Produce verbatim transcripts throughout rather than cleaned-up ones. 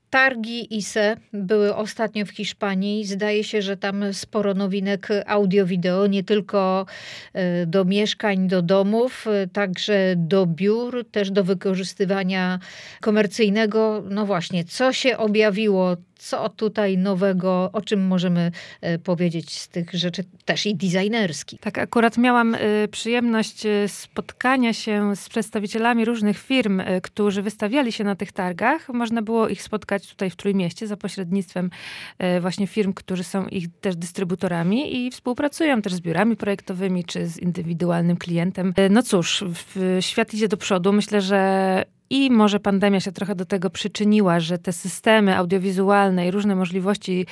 Targi I S E były ostatnio w Hiszpanii. Zdaje się, że tam sporo nowinek audio-wideo, nie tylko e, do mieszkań, do domów, e, także do biur, też do wykorzystywania komercyjnego. No właśnie, co się objawiło, co tutaj nowego, o czym możemy e, powiedzieć z tych rzeczy też i designerskich? Tak, akurat miałam y, przyjemność y, spotkania się z przedstawicielami różnych firm, y, którzy wystawiali się na tych targach. Można było ich spotkać tutaj w Trójmieście za pośrednictwem y, właśnie firm, którzy są ich też dystrybutorami i współpracują też z biurami projektowymi czy z indywidualnym klientem. Y, no cóż, w, świat idzie do przodu. Myślę, że i może pandemia się trochę do tego przyczyniła, że te systemy audiowizualne i różne możliwości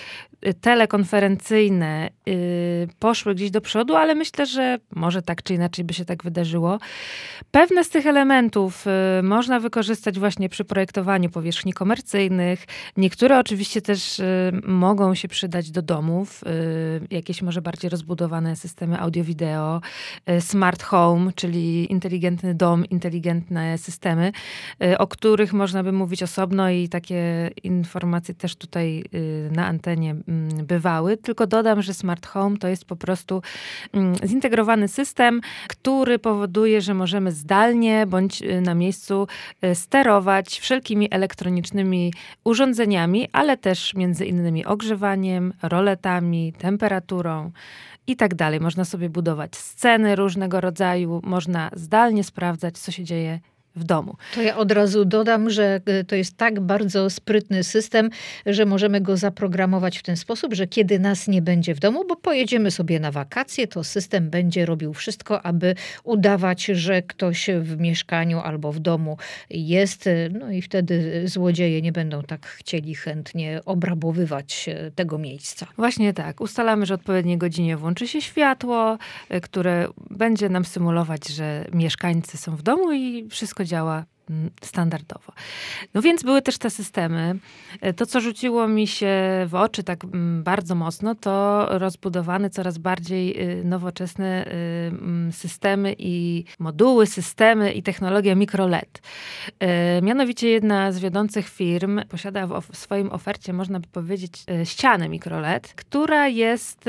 telekonferencyjne yy, poszły gdzieś do przodu, ale myślę, że może tak czy inaczej by się tak wydarzyło. Pewne z tych elementów yy, można wykorzystać właśnie przy projektowaniu powierzchni komercyjnych. Niektóre oczywiście też yy, mogą się przydać do domów. Yy, jakieś może bardziej rozbudowane systemy audio-wideo, yy, smart home, czyli inteligentny dom, inteligentne systemy, o których można by mówić osobno i takie informacje też tutaj na antenie bywały. Tylko dodam, że smart home to jest po prostu zintegrowany system, który powoduje, że możemy zdalnie bądź na miejscu sterować wszelkimi elektronicznymi urządzeniami, ale też między innymi ogrzewaniem, roletami, temperaturą i tak dalej. Można sobie budować sceny różnego rodzaju, można zdalnie sprawdzać, co się dzieje w domu. To ja od razu dodam, że to jest tak bardzo sprytny system, że możemy go zaprogramować w ten sposób, że kiedy nas nie będzie w domu, bo pojedziemy sobie na wakacje, to system będzie robił wszystko, aby udawać, że ktoś w mieszkaniu albo w domu jest. No i wtedy złodzieje nie będą tak chcieli chętnie obrabowywać tego miejsca. Właśnie tak. Ustalamy, że o odpowiedniej godzinie włączy się światło, które będzie nam symulować, że mieszkańcy są w domu i wszystko działa standardowo. No więc były też te systemy. To, co rzuciło mi się w oczy tak bardzo mocno, to rozbudowane coraz bardziej nowoczesne systemy i moduły, systemy i technologia mikro L E D. Mianowicie jedna z wiodących firm posiada w swoim ofercie, można by powiedzieć, ścianę mikro L E D, która jest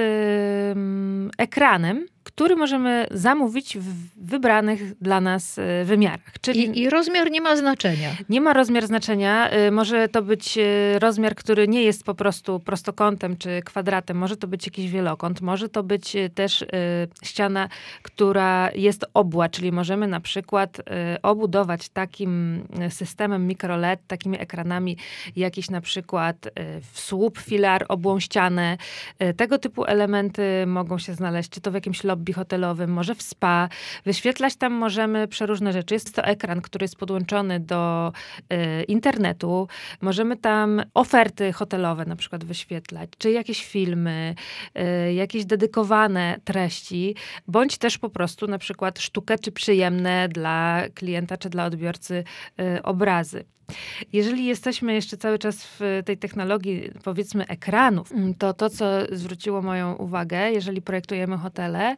ekranem, który możemy zamówić w wybranych dla nas wymiarach. Czyli I, I rozmiar nie ma znaczenia. Nie ma rozmiar znaczenia. Może to być rozmiar, który nie jest po prostu prostokątem czy kwadratem. Może to być jakiś wielokąt. Może to być też ściana, która jest obła, czyli możemy na przykład obudować takim systemem mikro L E D, takimi ekranami, jakiś na przykład w słup, filar, obłą ścianę. Tego typu elementy mogą się znaleźć, czy to w jakimś lobby hotelowym, może w spa. Wyświetlać tam możemy przeróżne rzeczy. Jest to ekran, który jest podłączony do y, internetu. Możemy tam oferty hotelowe na przykład wyświetlać, czy jakieś filmy, y, jakieś dedykowane treści, bądź też po prostu na przykład sztukę czy przyjemne dla klienta, czy dla odbiorcy y, obrazy. Jeżeli jesteśmy jeszcze cały czas w tej technologii, powiedzmy, ekranów, to to, co zwróciło moją uwagę, jeżeli projektujemy hotele,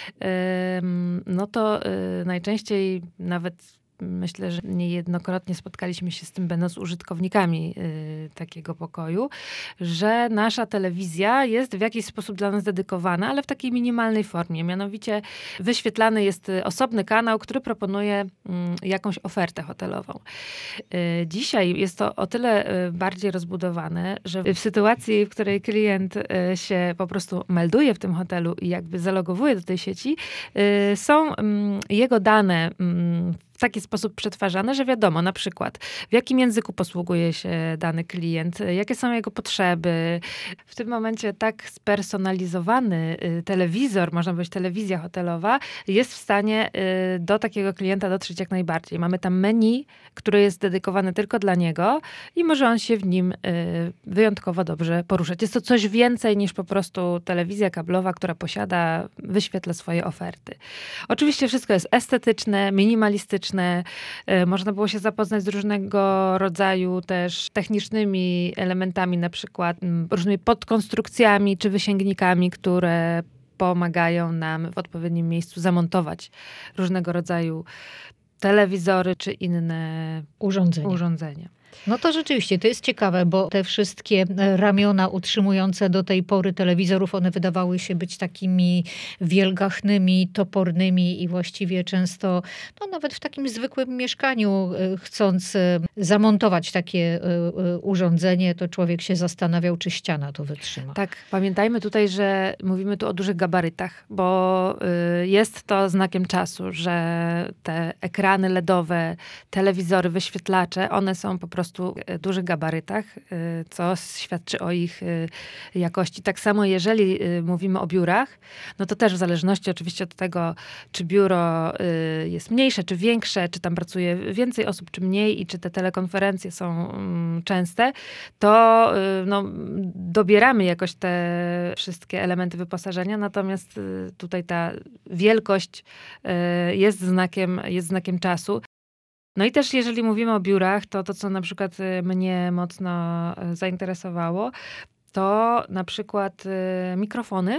no to najczęściej nawet myślę, że niejednokrotnie spotkaliśmy się z tym, będąc użytkownikami y, takiego pokoju, że nasza telewizja jest w jakiś sposób dla nas dedykowana, ale w takiej minimalnej formie. Mianowicie wyświetlany jest osobny kanał, który proponuje y, jakąś ofertę hotelową. Y, dzisiaj jest to o tyle y, bardziej rozbudowane, że w sytuacji, w której klient y, się po prostu melduje w tym hotelu i jakby zalogowuje do tej sieci, y, są y, jego dane y, w taki sposób przetwarzane, że wiadomo na przykład w jakim języku posługuje się dany klient, jakie są jego potrzeby. W tym momencie tak spersonalizowany telewizor, można powiedzieć telewizja hotelowa, jest w stanie do takiego klienta dotrzeć jak najbardziej. Mamy tam menu, które jest dedykowane tylko dla niego i może on się w nim wyjątkowo dobrze poruszać. Jest to coś więcej niż po prostu telewizja kablowa, która posiada, wyświetla swoje oferty. Oczywiście wszystko jest estetyczne, minimalistyczne. Można było się zapoznać z różnego rodzaju też technicznymi elementami, na przykład różnymi podkonstrukcjami czy wysięgnikami, które pomagają nam w odpowiednim miejscu zamontować różnego rodzaju telewizory czy inne urządzenia. urządzenia. No to rzeczywiście, to jest ciekawe, bo te wszystkie ramiona utrzymujące do tej pory telewizorów, one wydawały się być takimi wielgachnymi, topornymi i właściwie często, no nawet w takim zwykłym mieszkaniu, chcąc zamontować takie urządzenie, to człowiek się zastanawiał, czy ściana to wytrzyma. Tak, pamiętajmy tutaj, że mówimy tu o dużych gabarytach, bo jest to znakiem czasu, że te ekrany ledowe, telewizory, wyświetlacze, one są po prostu w dużych gabarytach, co świadczy o ich jakości. Tak samo jeżeli mówimy o biurach, no to też w zależności oczywiście od tego, czy biuro jest mniejsze, czy większe, czy tam pracuje więcej osób, czy mniej i czy te telekonferencje są częste, to no, dobieramy jakoś te wszystkie elementy wyposażenia, natomiast tutaj ta wielkość jest znakiem, jest znakiem czasu. No i też jeżeli mówimy o biurach, to to, co na przykład mnie mocno zainteresowało, to na przykład mikrofony,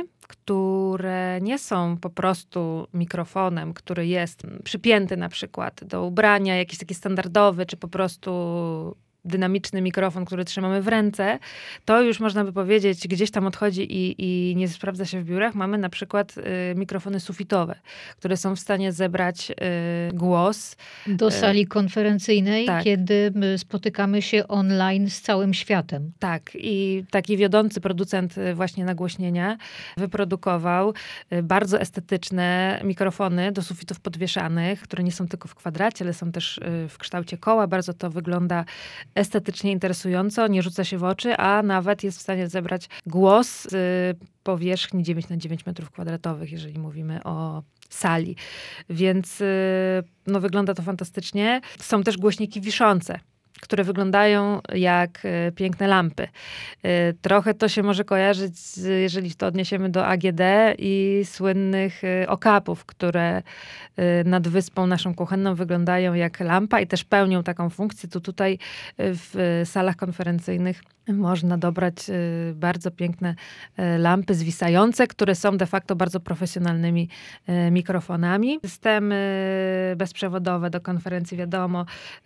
które nie są po prostu mikrofonem, który jest przypięty na przykład do ubrania, jakiś taki standardowy, czy po prostu dynamiczny mikrofon, który trzymamy w ręce, to już można by powiedzieć, gdzieś tam odchodzi i, i nie sprawdza się w biurach. Mamy na przykład y, mikrofony sufitowe, które są w stanie zebrać y, głos. Do sali konferencyjnej, tak. kiedy spotykamy się online z całym światem. Tak. I taki wiodący producent właśnie nagłośnienia wyprodukował bardzo estetyczne mikrofony do sufitów podwieszanych, które nie są tylko w kwadracie, ale są też w kształcie koła. Bardzo to wygląda estetycznie interesująco, nie rzuca się w oczy, a nawet jest w stanie zebrać głos z powierzchni dziewięć na dziewięć metrów kwadratowych, jeżeli mówimy o sali. Więc no, wygląda to fantastycznie. Są też głośniki wiszące, które wyglądają jak piękne lampy. Trochę to się może kojarzyć, jeżeli to odniesiemy do A G D i słynnych okapów, które nad wyspą naszą kuchenną wyglądają jak lampa i też pełnią taką funkcję. Tu tutaj w salach konferencyjnych można dobrać bardzo piękne lampy zwisające, które są de facto bardzo profesjonalnymi mikrofonami. Systemy bezprzewodowe do konferencji, wiadomo,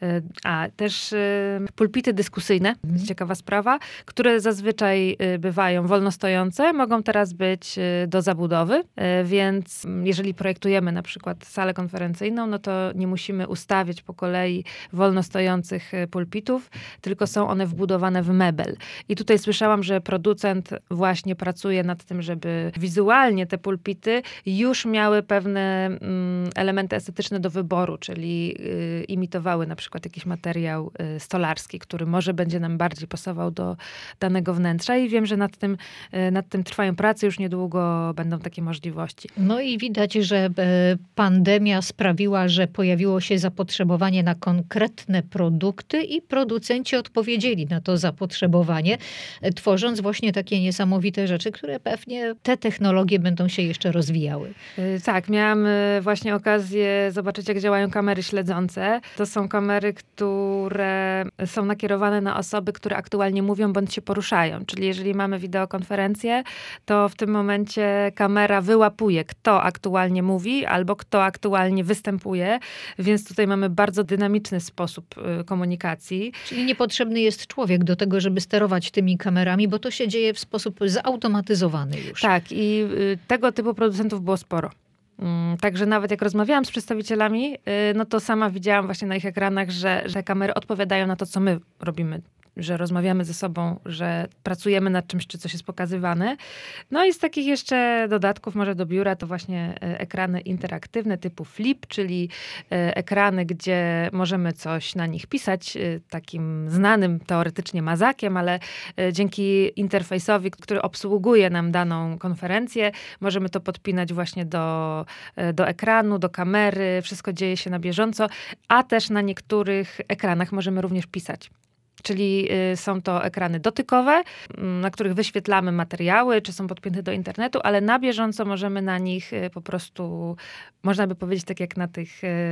a też pulpity dyskusyjne, mhm. ciekawa sprawa, które zazwyczaj bywają wolnostojące, mogą teraz być do zabudowy, więc jeżeli projektujemy na przykład salę konferencyjną, no to nie musimy ustawiać po kolei wolnostojących pulpitów, tylko są one wbudowane w mebel. I tutaj słyszałam, że producent właśnie pracuje nad tym, żeby wizualnie te pulpity już miały pewne mm, elementy estetyczne do wyboru, czyli y, imitowały na przykład jakiś materiał y, stolarski, który może będzie nam bardziej pasował do danego wnętrza i wiem, że nad tym, y, nad tym trwają prace, już niedługo będą takie możliwości. No i widać, że pandemia sprawiła, że pojawiło się zapotrzebowanie na konkretne produkty i producenci odpowiedzieli na to zapotrzebowanie, tworząc właśnie takie niesamowite rzeczy, które pewnie te technologie będą się jeszcze rozwijały. Tak, miałam właśnie okazję zobaczyć, jak działają kamery śledzące. To są kamery, które są nakierowane na osoby, które aktualnie mówią bądź się poruszają. Czyli jeżeli mamy wideokonferencję, to w tym momencie kamera wyłapuje, kto aktualnie mówi albo kto aktualnie występuje, więc tutaj mamy bardzo dynamiczny sposób komunikacji. Czyli niepotrzebny jest człowiek do tego, żeby sterować tymi kamerami, bo to się dzieje w sposób zautomatyzowany już. Tak, i tego typu producentów było sporo. Także nawet jak rozmawiałam z przedstawicielami, no to sama widziałam właśnie na ich ekranach, że, że kamery odpowiadają na to, co my robimy. Że rozmawiamy ze sobą, że pracujemy nad czymś, czy coś jest pokazywane. No i z takich jeszcze dodatków może do biura to właśnie ekrany interaktywne typu flip, czyli ekrany, gdzie możemy coś na nich pisać takim znanym teoretycznie mazakiem, ale dzięki interfejsowi, który obsługuje nam daną konferencję, możemy to podpinać właśnie do, do ekranu, do kamery. Wszystko dzieje się na bieżąco, a też na niektórych ekranach możemy również pisać. Czyli są to ekrany dotykowe, na których wyświetlamy materiały, czy są podpięte do internetu, ale na bieżąco możemy na nich po prostu, można by powiedzieć tak jak na tych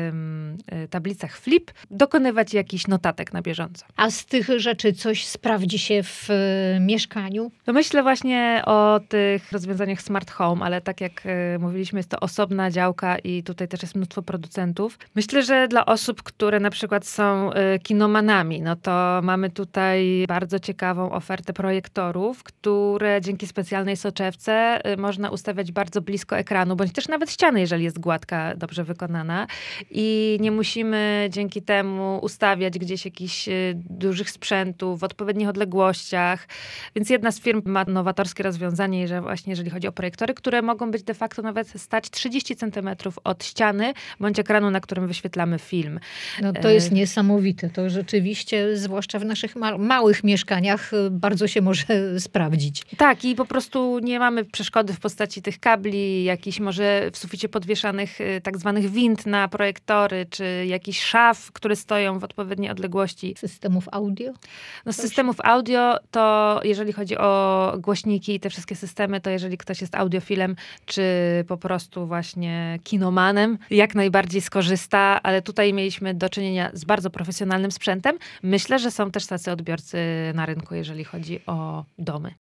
tablicach flip, dokonywać jakichś notatek na bieżąco. A z tych rzeczy coś sprawdzi się w mieszkaniu? To myślę właśnie o tych rozwiązaniach smart home, ale tak jak mówiliśmy, jest to osobna działka i tutaj też jest mnóstwo producentów. Myślę, że dla osób, które na przykład są kinomanami, no to mamy tutaj bardzo ciekawą ofertę projektorów, które dzięki specjalnej soczewce można ustawiać bardzo blisko ekranu, bądź też nawet ściany, jeżeli jest gładka, dobrze wykonana. I nie musimy dzięki temu ustawiać gdzieś jakichś dużych sprzętów w odpowiednich odległościach. Więc jedna z firm ma nowatorskie rozwiązanie, że właśnie jeżeli chodzi o projektory, które mogą być de facto nawet stać trzydzieści centymetrów od ściany, bądź ekranu, na którym wyświetlamy film. No to jest niesamowite. To rzeczywiście, zwłaszcza w naszych ma- małych mieszkaniach, bardzo się może sprawdzić. Tak, i po prostu nie mamy przeszkody w postaci tych kabli, jakichś może w suficie podwieszanych tak zwanych wind na projektory, czy jakichś szaf, które stoją w odpowiedniej odległości. Systemów audio? No z systemów audio to jeżeli chodzi o głośniki i te wszystkie systemy, to jeżeli ktoś jest audiofilem, czy po prostu właśnie kinomanem, jak najbardziej skorzysta, ale tutaj mieliśmy do czynienia z bardzo profesjonalnym sprzętem. Myślę, że są też tacy odbiorcy na rynku, jeżeli chodzi o domy.